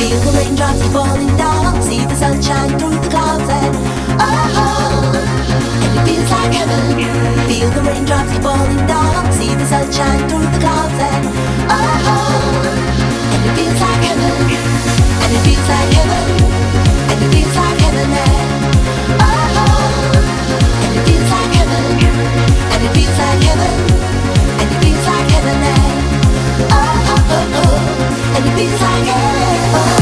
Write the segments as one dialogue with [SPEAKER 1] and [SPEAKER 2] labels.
[SPEAKER 1] Feel the raindrops keep falling down. See the sunshine through the clouds and and it feels like heaven. Feel the raindrops keep falling down. See the sunshine through the clouds and it feels like heaven. And it feels like heaven. And it feels like heaven and and it feels like heaven. And it feels like heaven. And it feels like heaven and and it feels like heaven.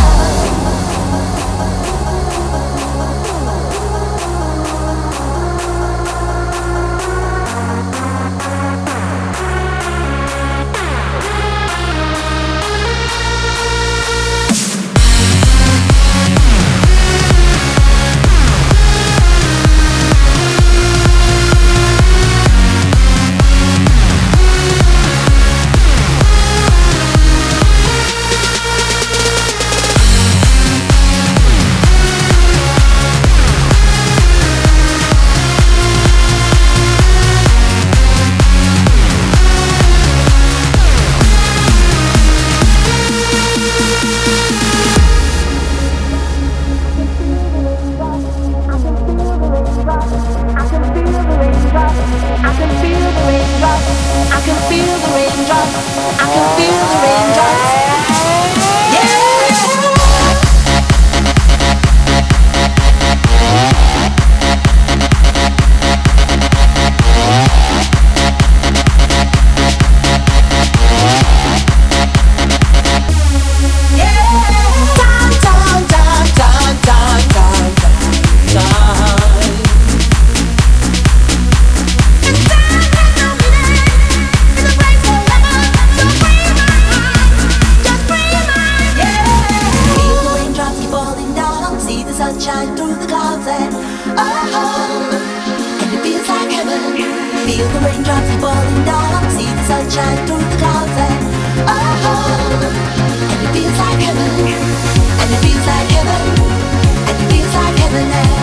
[SPEAKER 1] Sunshine through the clouds and it feels like heaven. Feel the raindrops keep falling down. See the sunshine through the clouds and it feels like heaven. And it feels like heaven. And it feels like heaven.